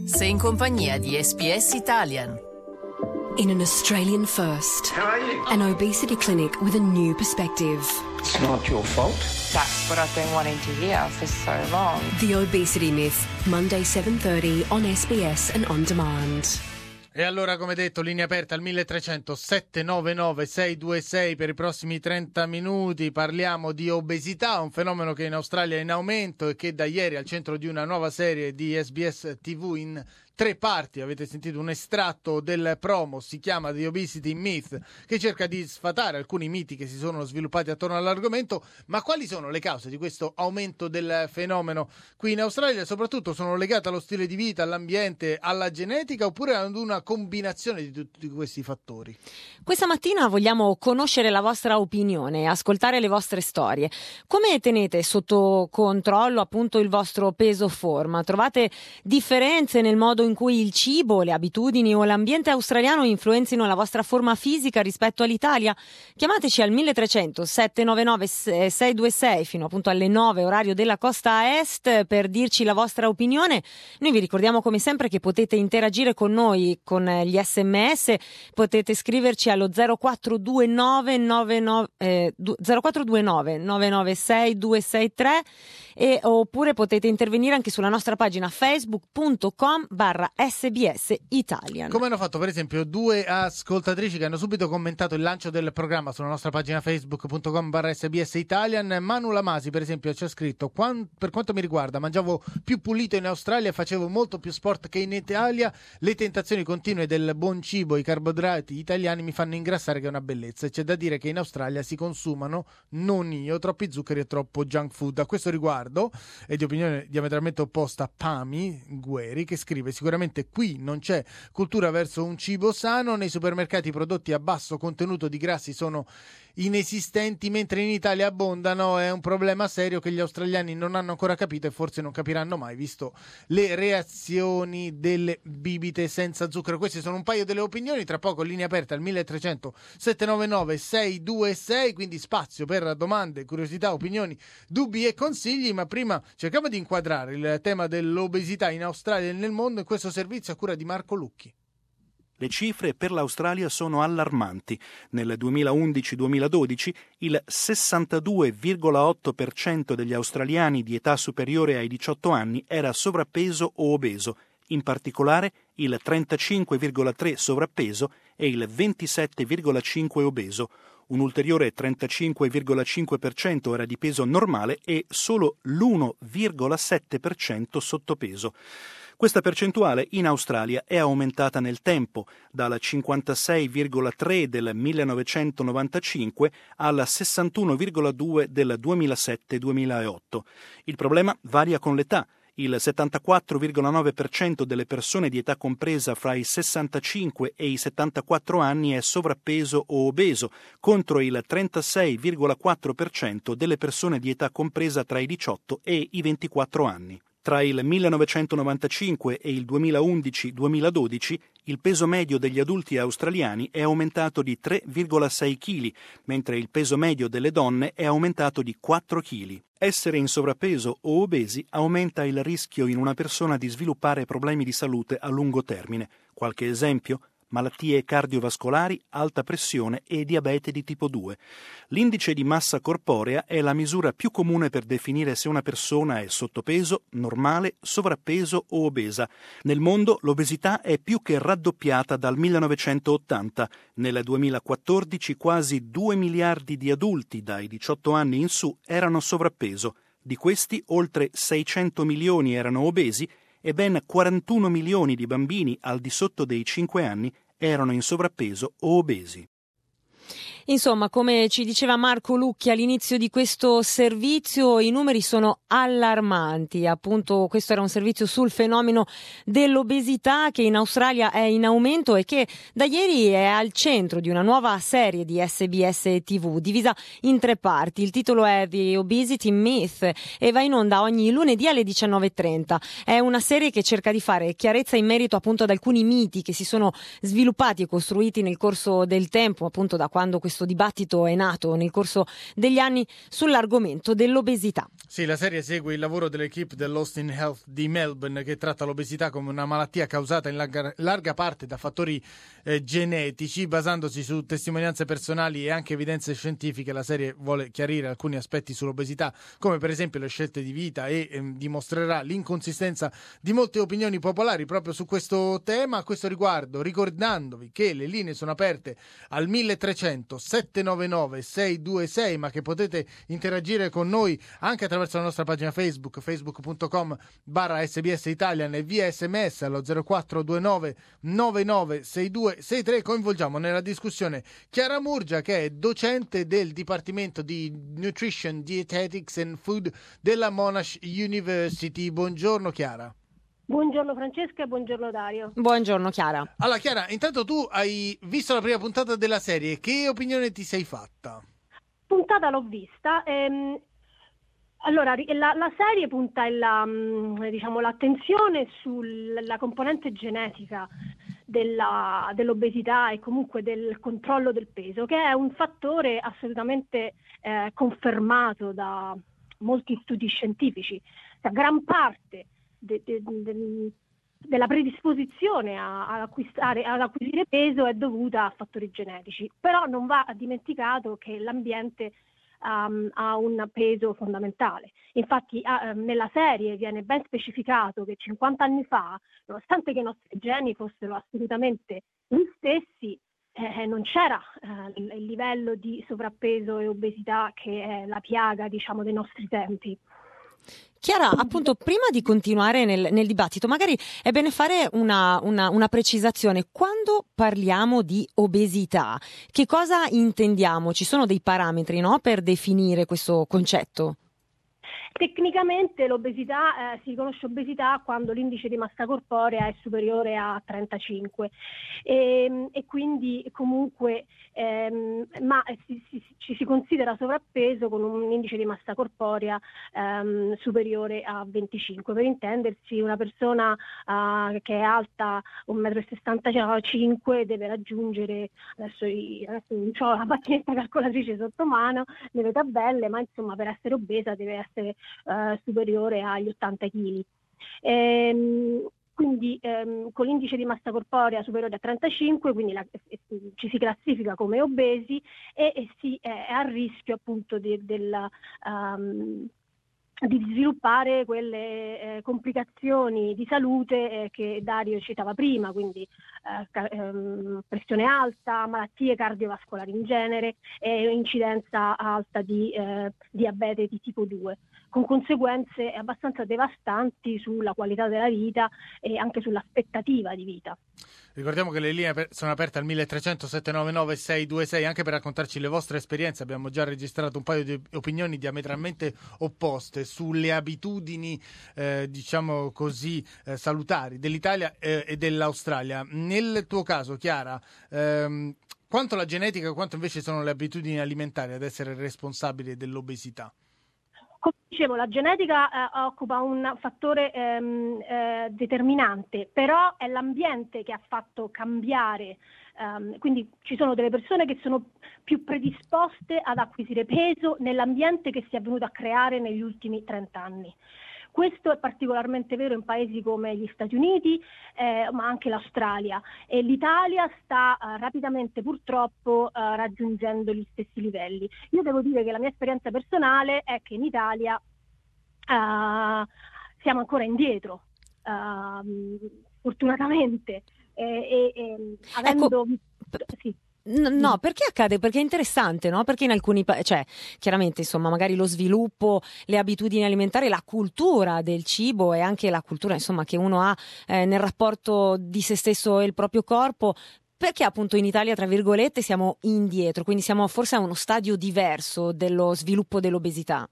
Sei in compagnia di SBS Italian. In an Australian first, an obesity clinic with a new perspective. It's not your fault. That's what I've been wanting to hear for so long. The Obesity Myth, Monday 7:30 on SBS and on demand. E allora, come detto, linea aperta al 1300 799 626 per i prossimi 30 minuti. Parliamo di obesità, un fenomeno che in Australia è in aumento e che da ieri è al centro di una nuova serie di SBS TV in 3 parti. Avete sentito un estratto del promo, si chiama The Obesity Myth, che cerca di sfatare alcuni miti che si sono sviluppati attorno all'argomento. Ma quali sono le cause di questo aumento del fenomeno qui in Australia? Soprattutto sono legate allo stile di vita, all'ambiente, alla genetica, oppure ad una combinazione di tutti questi fattori? Questa mattina vogliamo conoscere la vostra opinione, ascoltare le vostre storie. Come tenete sotto controllo appunto il vostro peso forma? Trovate differenze nel modo in cui il cibo, le abitudini o l'ambiente australiano influenzino la vostra forma fisica rispetto all'Italia? Chiamateci al 1300 799 626 fino appunto alle 9 orario della costa est per dirci la vostra opinione. Noi vi ricordiamo come sempre che potete interagire con noi con gli SMS, potete scriverci allo 0429 996 263 oppure potete intervenire anche sulla nostra pagina facebook.com/SBS Italian. Come hanno fatto per esempio 2 ascoltatrici che hanno subito commentato il lancio del programma sulla nostra pagina facebook.com/SBS Italian. Manu Lamasi per esempio ci ha scritto: per quanto mi riguarda mangiavo più pulito in Australia e facevo molto più sport che in Italia, le tentazioni continue del buon cibo, i carboidrati italiani mi fanno ingrassare, che è una bellezza, e c'è da dire che in Australia si consumano, non io, troppi zuccheri e troppo junk food. A questo riguardo è di opinione diametralmente opposta Pami Gueri, che scrive: sicuramente qui non c'è cultura verso un cibo sano, nei supermercati i prodotti a basso contenuto di grassi sono inesistenti, mentre in Italia abbondano. È un problema serio che gli australiani non hanno ancora capito e forse non capiranno mai, visto le reazioni delle bibite senza zucchero. Queste sono un paio delle opinioni. Tra poco linea aperta al 1300 799 626, quindi spazio per domande, curiosità, opinioni, dubbi e consigli. Ma prima cerchiamo di inquadrare il tema dell'obesità in Australia e nel mondo in questo servizio a cura di Marco Lucchi. Le cifre per l'Australia sono allarmanti. Nel 2011-2012 il 62,8% degli australiani di età superiore ai 18 anni era sovrappeso o obeso, in particolare il 35,3% sovrappeso e il 27,5% obeso. Un ulteriore 35,5% era di peso normale e solo l'1,7% sottopeso. Questa percentuale in Australia è aumentata nel tempo, dal 56,3% del 1995 al 61,2% del 2007-2008. Il problema varia con l'età. Il 74,9% delle persone di età compresa fra i 65 e i 74 anni è sovrappeso o obeso, contro il 36,4% delle persone di età compresa tra i 18 e i 24 anni. Tra il 1995 e il 2011-2012 il peso medio degli adulti australiani è aumentato di 3,6 kg, mentre il peso medio delle donne è aumentato di 4 kg. Essere in sovrappeso o obesi aumenta il rischio in una persona di sviluppare problemi di salute a lungo termine. Qualche esempio? Malattie cardiovascolari, alta pressione e diabete di tipo 2. L'indice di massa corporea è la misura più comune per definire se una persona è sottopeso, normale, sovrappeso o obesa. Nel mondo l'obesità è più che raddoppiata dal 1980. Nel 2014 quasi 2 miliardi di adulti dai 18 anni in su erano sovrappeso. Di questi oltre 600 milioni erano obesi e ben 41 milioni di bambini al di sotto dei 5 anni erano in sovrappeso o obesi. Insomma, come ci diceva Marco Lucchi all'inizio di questo servizio, i numeri sono allarmanti. Appunto, questo era un servizio sul fenomeno dell'obesità che in Australia è in aumento e che da ieri è al centro di una nuova serie di SBS TV, divisa in 3 parti. Il titolo è The Obesity Myth e va in onda ogni lunedì alle 19:30. È una serie che cerca di fare chiarezza in merito appunto ad alcuni miti che si sono sviluppati e costruiti nel corso del tempo, appunto da quando questo questo dibattito è nato nel corso degli anni sull'argomento dell'obesità. Sì, la serie segue il lavoro dell'equipe dell'Austin Health di Melbourne, che tratta l'obesità come una malattia causata in larga parte da fattori genetici, basandosi su testimonianze personali e anche evidenze scientifiche. La serie vuole chiarire alcuni aspetti sull'obesità, come per esempio le scelte di vita, e dimostrerà l'inconsistenza di molte opinioni popolari proprio su questo tema. A questo riguardo, ricordandovi che le linee sono aperte al 1300 799 626, ma che potete interagire con noi anche attraverso la nostra pagina Facebook, facebook.com/SBS Italian, e via SMS allo 0429 996263. Coinvolgiamo nella discussione Chiara Murgia, che è docente del Dipartimento di Nutrition, Dietetics and Food della Monash University. Buongiorno Chiara. Buongiorno Francesca e buongiorno Dario. Buongiorno Chiara. Allora Chiara, intanto tu hai visto la prima puntata della serie, che opinione ti sei fatta? Puntata l'ho vista. Allora, la serie punta l'attenzione sulla componente genetica dell'obesità e comunque del controllo del peso, che è un fattore assolutamente confermato da molti studi scientifici. Gran parte della predisposizione ad acquisire peso è dovuta a fattori genetici, però non va dimenticato che l'ambiente ha un peso fondamentale. Infatti nella serie viene ben specificato che 50 anni fa, nonostante che i nostri geni fossero assolutamente gli stessi, non c'era il livello di sovrappeso e obesità che è la piaga, diciamo, dei nostri tempi. Chiara, appunto, prima di continuare nel dibattito, magari è bene fare una precisazione. Quando parliamo di obesità, che cosa intendiamo? Ci sono dei parametri, no, per definire questo concetto? Tecnicamente l'obesità si riconosce obesità quando l'indice di massa corporea è superiore a 35 e quindi comunque ci si considera sovrappeso con un indice di massa corporea superiore a 25. Per intendersi, una persona che è alta 1,65 m deve raggiungere, adesso non ho la macchinetta calcolatrice sotto mano nelle tabelle, ma insomma per essere obesa deve essere superiore agli 80 kg. Quindi con l'indice di massa corporea superiore a 35, quindi ci si classifica come obesi e si è a rischio appunto di sviluppare quelle complicazioni di salute che Dario citava prima, quindi pressione alta, malattie cardiovascolari in genere e incidenza alta di diabete di tipo 2, con conseguenze abbastanza devastanti sulla qualità della vita e anche sull'aspettativa di vita. Ricordiamo che le linee sono aperte al 1300 799 626 anche per raccontarci le vostre esperienze. Abbiamo già registrato un paio di opinioni diametralmente opposte sulle abitudini, diciamo così, salutari dell'Italia e dell'Australia. Nel tuo caso, Chiara, quanto la genetica, quanto invece sono le abitudini alimentari ad essere responsabili dell'obesità? Come dicevo, la genetica occupa un fattore determinante, però è l'ambiente che ha fatto cambiare, quindi ci sono delle persone che sono più predisposte ad acquisire peso nell'ambiente che si è venuto a creare negli ultimi 30 anni. Questo è particolarmente vero in paesi come gli Stati Uniti, ma anche l'Australia, e l'Italia sta rapidamente purtroppo raggiungendo gli stessi livelli. Io devo dire che la mia esperienza personale è che in Italia siamo ancora indietro, fortunatamente, avendo... Sì. No, perché accade? Perché è interessante, no? Perché in alcuni chiaramente, insomma, magari lo sviluppo, le abitudini alimentari, la cultura del cibo e anche la cultura, insomma, che uno ha nel rapporto di se stesso e il proprio corpo. Perché appunto in Italia, tra virgolette, siamo indietro, quindi siamo forse a uno stadio diverso dello sviluppo dell'obesità?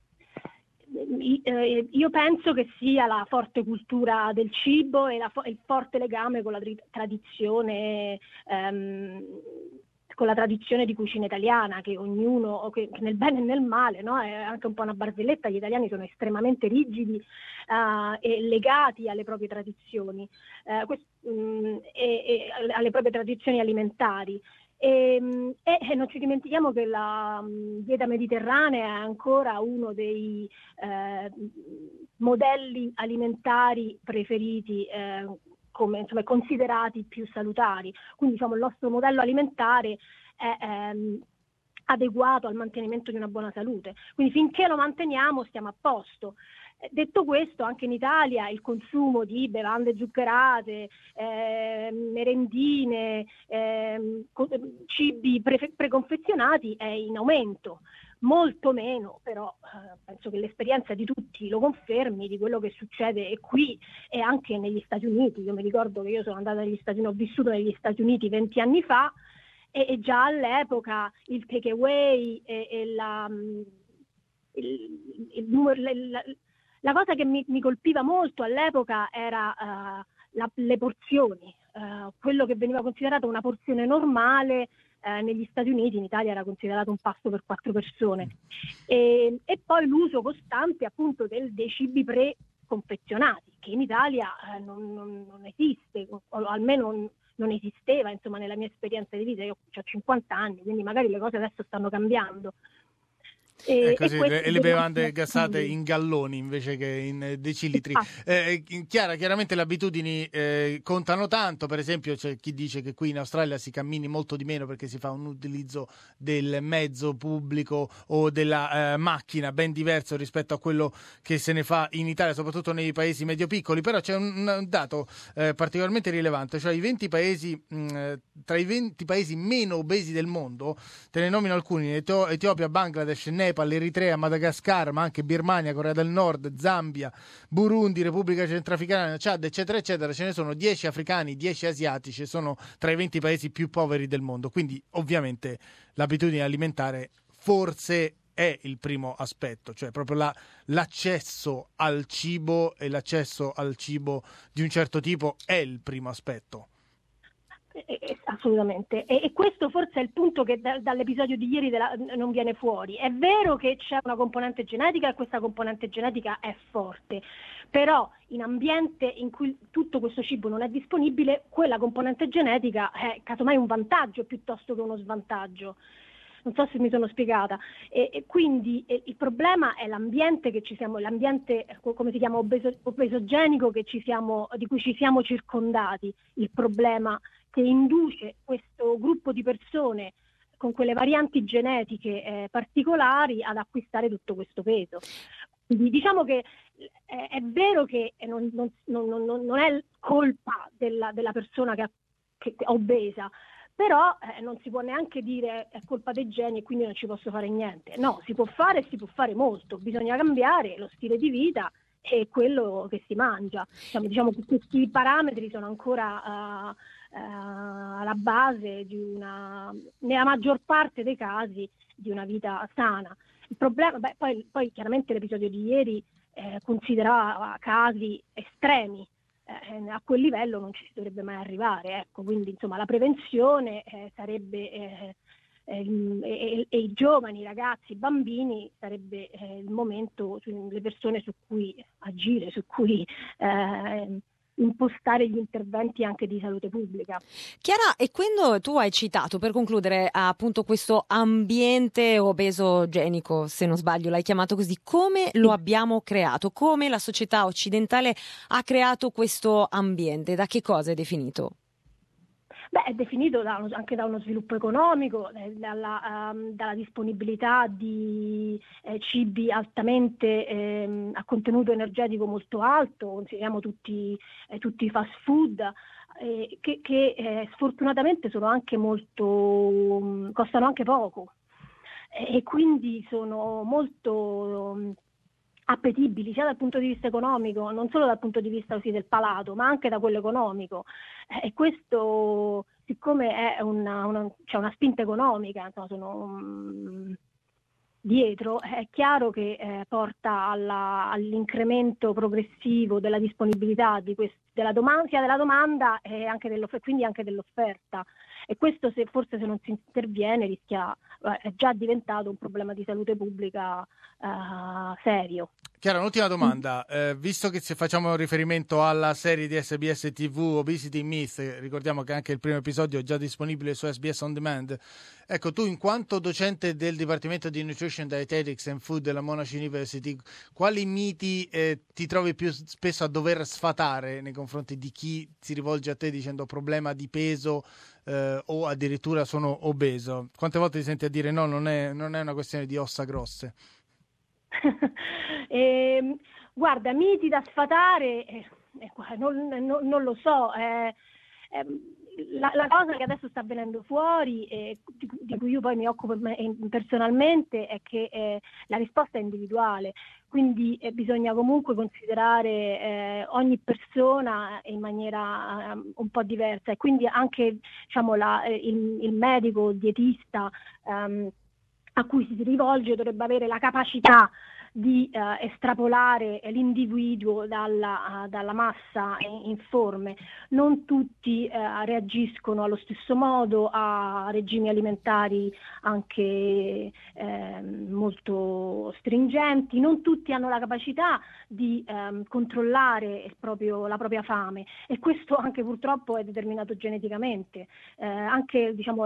Io penso che sia la forte cultura del cibo e il forte legame con la tradizione, con la tradizione di cucina italiana, che ognuno, che nel bene e nel male, no? È anche un po' una barzelletta. Gli italiani sono estremamente rigidi e legati alle proprie tradizioni e alle proprie tradizioni alimentari. E non ci dimentichiamo che la dieta mediterranea è ancora uno dei modelli alimentari preferiti, come insomma considerati più salutari. Quindi diciamo il nostro modello alimentare è adeguato al mantenimento di una buona salute. Quindi finché lo manteniamo stiamo a posto. Detto questo, anche in Italia il consumo di bevande zuccherate, merendine, cibi preconfezionati è in aumento, molto meno, però penso che l'esperienza di tutti lo confermi, di quello che succede qui e anche negli Stati Uniti. Io mi ricordo che io sono andata negli Stati Uniti, ho vissuto negli Stati Uniti 20 anni fa e già all'epoca il take away la cosa che mi colpiva molto all'epoca era le porzioni, quello che veniva considerato una porzione normale negli Stati Uniti, in Italia era considerato un pasto per 4 persone. E poi l'uso costante appunto dei cibi preconfezionati, che in Italia non esiste, o almeno non esisteva, insomma, nella mia esperienza di vita. Io ho 50 anni, quindi magari le cose adesso stanno cambiando. E le bevande gassate in galloni invece che in decilitri. Chiaramente le abitudini contano tanto. Per esempio c'è chi dice che qui in Australia si cammini molto di meno perché si fa un utilizzo del mezzo pubblico o della macchina ben diverso rispetto a quello che se ne fa in Italia, soprattutto nei paesi medio-piccoli. Però c'è un dato particolarmente rilevante, cioè i 20 paesi tra i 20 paesi meno obesi del mondo, te ne nomino alcuni: Etiopia, Bangladesh, Nepal, Eritrea, Madagascar, ma anche Birmania, Corea del Nord, Zambia, Burundi, Repubblica Centrafricana, Chad, eccetera, eccetera. Ce ne sono 10 africani, 10 asiatici, sono tra i 20 paesi più poveri del mondo. Quindi ovviamente l'abitudine alimentare forse è il primo aspetto, cioè proprio l'accesso al cibo, e l'accesso al cibo di un certo tipo è il primo aspetto. Assolutamente, e questo forse è il punto che dall'episodio di ieri non viene fuori. È vero che c'è una componente genetica e questa componente genetica è forte, però in ambiente in cui tutto questo cibo non è disponibile, quella componente genetica è casomai un vantaggio piuttosto che uno svantaggio. Non so se mi sono spiegata. E quindi il problema è l'ambiente come si chiama, obesogenico di cui ci siamo circondati. Il problema che induce questo gruppo di persone con quelle varianti genetiche particolari ad acquistare tutto questo peso. Quindi diciamo che è vero che non è colpa della persona che è obesa, però non si può neanche dire è colpa dei geni e quindi non ci posso fare niente. No, si può fare e si può fare molto, bisogna cambiare lo stile di vita e quello che si mangia. Diciamo che questi parametri sono ancora alla base nella maggior parte dei casi, di una vita sana. Il problema, poi chiaramente l'episodio di ieri considerava casi estremi. A quel livello non ci si dovrebbe mai arrivare, ecco. Quindi insomma la prevenzione sarebbe e i giovani, i ragazzi, i bambini sarebbe il momento, le persone su cui agire, su cui impostare gli interventi anche di salute pubblica. Chiara, e quando tu hai citato, per concludere, appunto questo ambiente obesogenico, se non sbaglio l'hai chiamato così, come lo abbiamo creato? Come la società occidentale ha creato questo ambiente? Da che cosa è definito? È definito anche da uno sviluppo economico, dalla disponibilità di cibi altamente a contenuto energetico molto alto. Consideriamo tutti i fast food che sfortunatamente sono anche costano anche poco e quindi sono molto appetibili sia dal punto di vista economico, non solo dal punto di vista così del palato, ma anche da quello economico. E questo, siccome c'è una spinta economica, insomma, sono dietro, è chiaro che porta all'incremento progressivo della disponibilità sia della domanda e anche quindi anche dell'offerta. E questo forse se non si interviene è già diventato un problema di salute pubblica serio. Chiara, un'ultima domanda. Visto che se facciamo riferimento alla serie di SBS TV Obesity Myth, ricordiamo che anche il primo episodio è già disponibile su SBS On Demand. Ecco, tu in quanto docente del Dipartimento di Nutrition, Dietetics and Food della Monash University, quali miti ti trovi più spesso a dover sfatare nei confronti di chi si rivolge a te dicendo problema di peso o addirittura sono obeso? Quante volte ti senti a dire no, non è una questione di ossa grosse? Guarda, miti da sfatare, non lo so. La cosa che adesso sta venendo fuori, di cui io poi mi occupo personalmente, è che la risposta è individuale, quindi bisogna comunque considerare ogni persona in maniera un po' diversa, e quindi anche diciamo, il medico, il dietista a cui si rivolge dovrebbe avere la capacità di estrapolare l'individuo dalla massa informe. Non tutti reagiscono allo stesso modo a regimi alimentari anche molto stringenti, non tutti hanno la capacità di controllare la propria fame, e questo anche purtroppo è determinato geneticamente. Anche diciamo,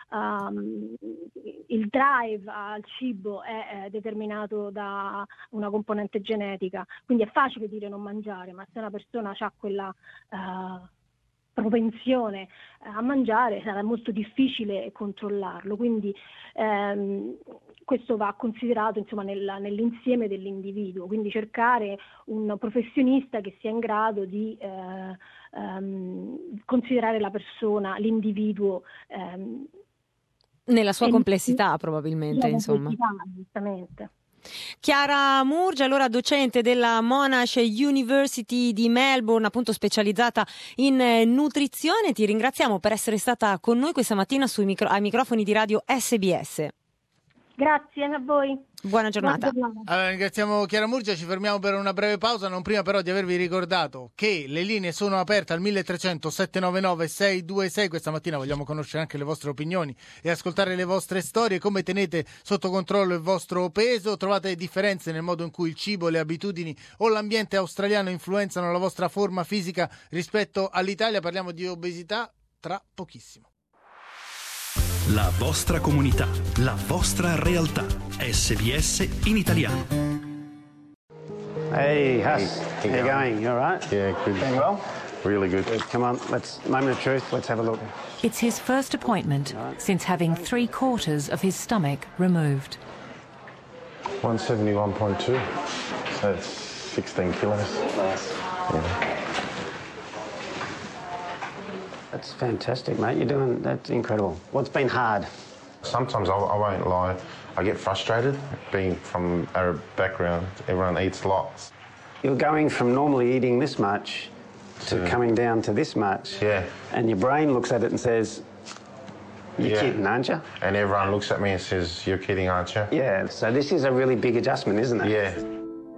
il drive al cibo è determinato da una componente genetica, quindi è facile dire non mangiare, ma se una persona ha quella propensione a mangiare sarà molto difficile controllarlo, quindi questo va considerato insomma nell'insieme dell'individuo, quindi cercare un professionista che sia in grado di considerare la persona, l'individuo nella sua complessità probabilmente, insomma. Giustamente. Chiara Murgia, allora docente della Monash University di Melbourne, appunto specializzata in nutrizione, ti ringraziamo per essere stata con noi questa mattina ai microfoni di Radio SBS. Grazie a voi. Buona giornata. Allora, ringraziamo Chiara Murgia, ci fermiamo per una breve pausa, non prima però di avervi ricordato che le linee sono aperte al 1300 799 626. Questa mattina vogliamo conoscere anche le vostre opinioni e ascoltare le vostre storie, come tenete sotto controllo il vostro peso, trovate differenze nel modo in cui il cibo, le abitudini o l'ambiente australiano influenzano la vostra forma fisica rispetto all'Italia. Parliamo di obesità tra pochissimo. La vostra comunità, la vostra realtà. SBS in italiano. Hey, Huss. How you going? You all right? Yeah, good. Doing well? Really good. Come on, moment of truth. Let's have a look. It's his first appointment since having 3/4 of his stomach removed. 171.2. So it's 16 kilos. Nice. Yeah. That's fantastic, mate. That's incredible. What's been hard? Sometimes I won't lie, I get frustrated. Being from Arab background, everyone eats lots. You're going from normally eating this much to coming down to this much. Yeah. And your brain looks at it and says, you're kidding, aren't you? And everyone looks at me and says, you're kidding, aren't you? Yeah, so this is a really big adjustment, isn't it? Yeah.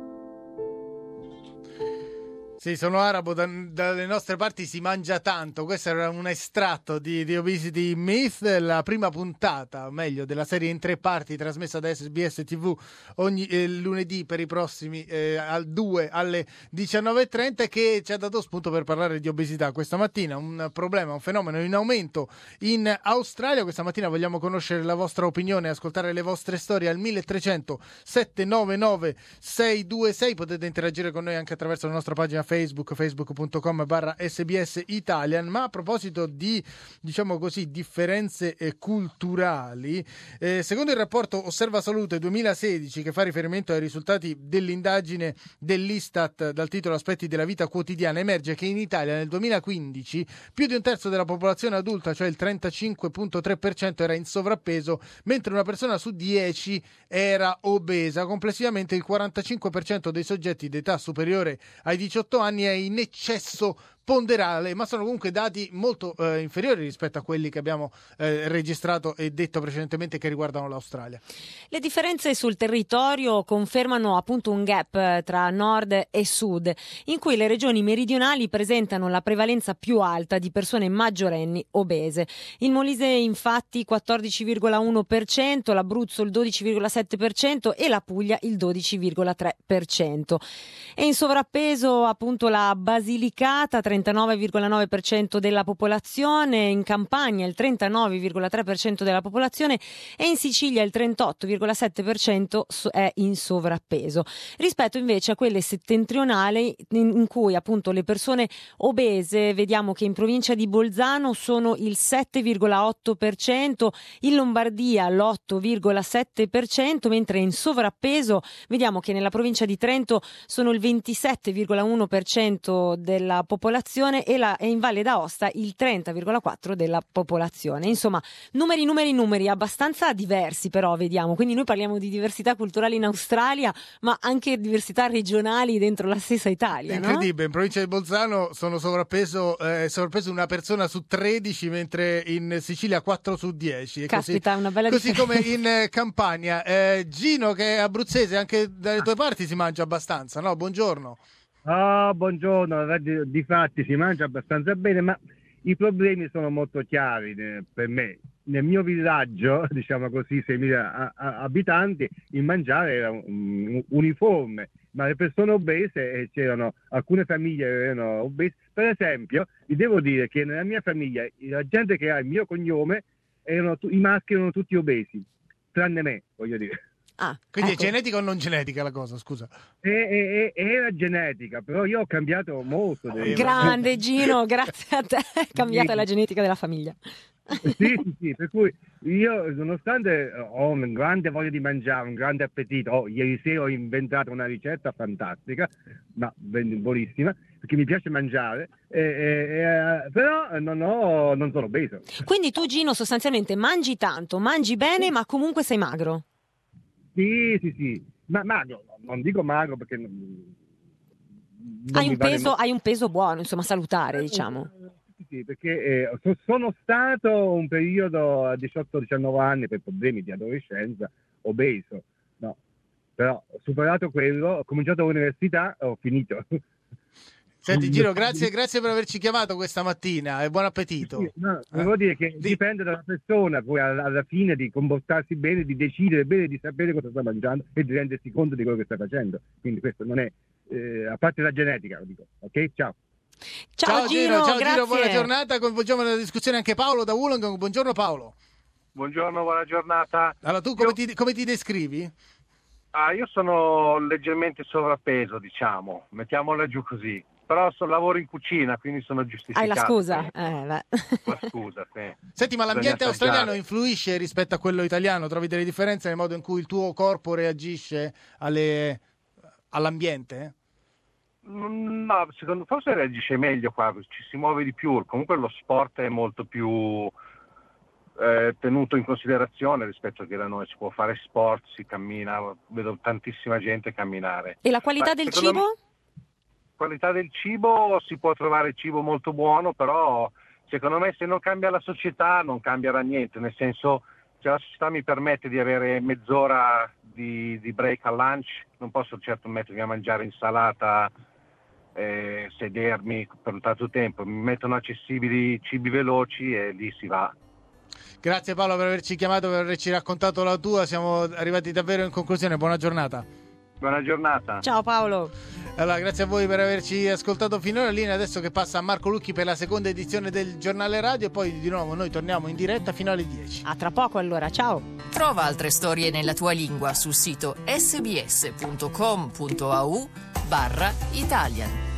Sì, sono arabo, dalle nostre parti si mangia tanto. Questo era un estratto di Obesity Myth, la prima puntata, o meglio, della serie in 3 parti trasmessa da SBS TV ogni lunedì per i prossimi al 2 alle 19.30, che ci ha dato spunto per parlare di obesità questa mattina, un problema, un fenomeno in aumento in Australia. Questa mattina vogliamo conoscere la vostra opinione, ascoltare le vostre storie al 1300 799 626. Potete interagire con noi anche attraverso la nostra pagina facebook.com/SBS Italian. Ma a proposito di, diciamo così, differenze culturali, secondo il rapporto Osserva Salute 2016, che fa riferimento ai risultati dell'indagine dell'Istat dal titolo Aspetti della vita quotidiana, emerge che in Italia nel 2015 più di un terzo della popolazione adulta, cioè il 35.3%, era in sovrappeso, mentre una persona su 10 era obesa. Complessivamente il 45% dei soggetti d'età superiore ai 18 anni è in eccesso ponderale, ma sono comunque dati molto inferiori rispetto a quelli che abbiamo registrato e detto precedentemente che riguardano l'Australia. Le differenze sul territorio confermano appunto un gap tra nord e sud, in cui le regioni meridionali presentano la prevalenza più alta di persone maggiorenni obese. Il Molise infatti 14,1%, l'Abruzzo il 12,7% e la Puglia il 12,3%. E in sovrappeso appunto la Basilicata, 39,9% della popolazione, in Campania il 39,3% della popolazione e in Sicilia il 38,7% è in sovrappeso. Rispetto invece a quelle settentrionali in cui appunto le persone obese, vediamo che in provincia di Bolzano sono il 7,8%, in Lombardia l'8,7%, mentre in sovrappeso vediamo che nella provincia di Trento sono il 27,1% della popolazione e in Valle d'Aosta il 30,4% della popolazione. Insomma, numeri abbastanza diversi, però vediamo. Quindi noi parliamo di diversità culturali in Australia, ma anche diversità regionali dentro la stessa Italia. Incredibile, no? In provincia di Bolzano sono sovrappeso una persona su 13, mentre in Sicilia 4 su 10. E Caspita, così, una bella così differenza. come in Campania. Gino, che è abruzzese, anche dalle tue parti si mangia abbastanza, no? Buongiorno. Buongiorno, difatti si mangia abbastanza bene, ma i problemi sono molto chiari per me. Nel mio villaggio, diciamo così, 6.000 abitanti, il mangiare era uniforme, ma le persone obese, c'erano alcune famiglie che erano obese. Per esempio, vi devo dire che nella mia famiglia, la gente che ha il mio cognome, i maschi erano tutti obesi, tranne me, voglio dire. Quindi ecco. È genetica o non genetica la cosa, scusa? Era genetica, però io ho cambiato molto. Grande Gino, grazie a te, è cambiata la genetica della famiglia. Sì, per cui io, nonostante ho una grande voglia di mangiare, un grande appetito, ieri sera ho inventato una ricetta fantastica, ma buonissima, perché mi piace mangiare, però non sono obeso. Quindi tu, Gino, sostanzialmente mangi tanto, mangi bene, ma comunque sei magro. Sì, ma magro, non dico magro perché hai un peso buono, insomma salutare, diciamo. Sì, perché sono stato un periodo a 18-19 anni per problemi di adolescenza obeso, no, però ho superato quello, ho cominciato l'università e ho finito. Senti Gino, grazie per averci chiamato questa mattina e buon appetito. Sì, devo dire che dipende dalla persona poi alla fine di comportarsi bene, di decidere bene, di sapere cosa sta mangiando e di rendersi conto di quello che sta facendo. Quindi questo non è, a parte la genetica, lo dico. Ok, ciao. Ciao Gino, Gino, buona giornata. Coinvolgiamo nella discussione anche Paolo da Wollongong. Buongiorno Paolo. Buongiorno, buona giornata. Allora, tu come ti descrivi? Io sono leggermente sovrappeso, diciamo, mettiamola giù così. Però lavoro in cucina, quindi sono giustificato. Hai la scusa? La scusa, sì. Senti, ma l'ambiente australiano influisce rispetto a quello italiano? Trovi delle differenze nel modo in cui il tuo corpo reagisce all'ambiente? No, forse reagisce meglio qua, ci si muove di più. Comunque lo sport è molto più tenuto in considerazione rispetto a che da noi si può fare sport, si cammina, vedo tantissima gente camminare. E la qualità del cibo? Qualità del cibo, si può trovare cibo molto buono, però secondo me se non cambia la società non cambierà niente, nel senso se la società mi permette di avere mezz'ora di break al lunch, non posso certo mettermi a mangiare insalata, sedermi per tanto tempo, mi mettono accessibili cibi veloci e lì si va. Grazie Paolo per averci chiamato, per averci raccontato la tua, siamo arrivati davvero in conclusione, buona giornata. Buona giornata. Ciao Paolo. Allora, grazie a voi per averci ascoltato finora. Linea adesso che passa a Marco Lucchi per la seconda edizione del Giornale Radio e poi di nuovo noi torniamo in diretta fino alle 10. A tra poco allora, ciao. Trova altre storie nella tua lingua sul sito sbs.com.au/Italian.